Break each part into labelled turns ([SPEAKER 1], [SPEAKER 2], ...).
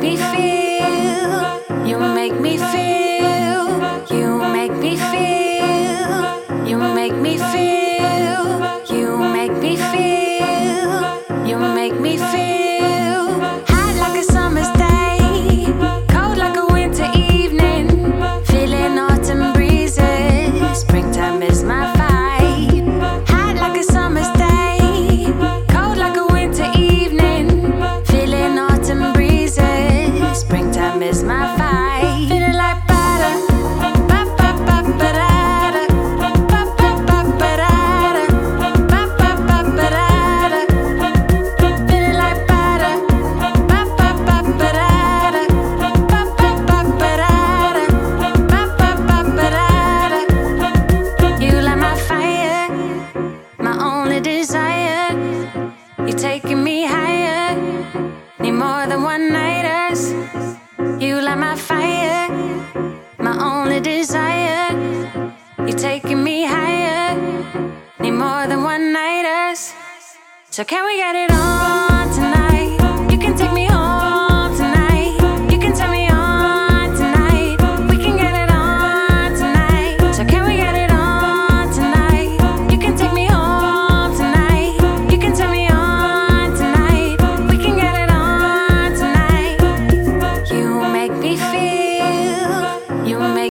[SPEAKER 1] me feel, you make me feel, you make me feel, you make me feel, you make me feel, you make me feel hot like a summer's day, cold like a winter evening, feeling autumn breezes, springtime is my vibe. Hot like a summer's day, cold like a winter evening, feeling autumn breezes, springtime is my vibe. Feeling like butter, ba ba ba ba da da, ba ba ba ba da da, ba ba ba ba da da. Feeling like butter, ba ba ba ba da da, ba ba ba ba da da, ba ba ba ba da da. You light my fire, my only desire. You're taking me higher, need more than one-nighters. You light my fire, my only desire. You're taking me higher, need more than one-nighters. So can we get it on tonight? You can take me home tonight. You can turn me on tonight. We can get it on tonight. So can we get it on tonight? You can take me home tonight. You can turn me on tonight. We can get it on tonight. You make me feel, you make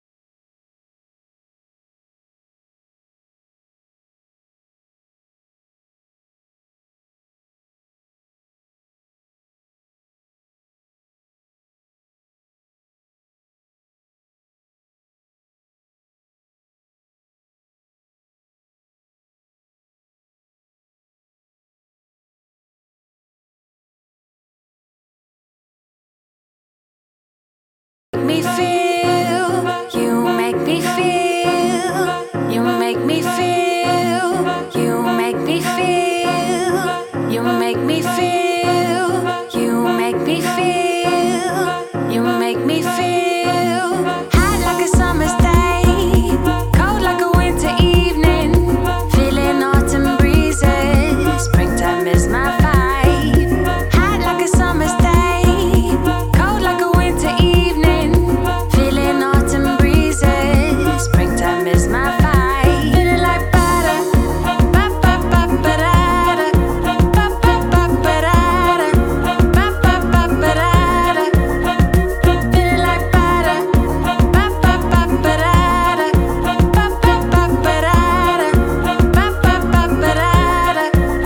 [SPEAKER 1] me feel, you make me feel, you make me feel, you make me feel, you make me feel, you make me feel, you make me feel hot like a summer's day, cold like a winter evening, feeling autumn breezes, springtime is my vibe. Hot like a summer's day, cold like a winter evening, feeling autumn breezes, springtime is my vibe. Feeling like butter, ba ba ba ba da da, ba ba ba ba da da, ba ba ba ba da da. Feeling like butter, ba ba ba ba da da, ba ba ba ba da da, ba ba ba ba da da.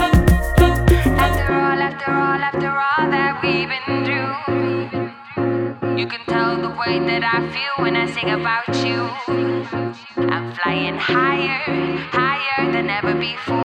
[SPEAKER 1] After all that we've been through, you can tell the way that I feel when I sing about you. I'm flying higher, higher than ever before.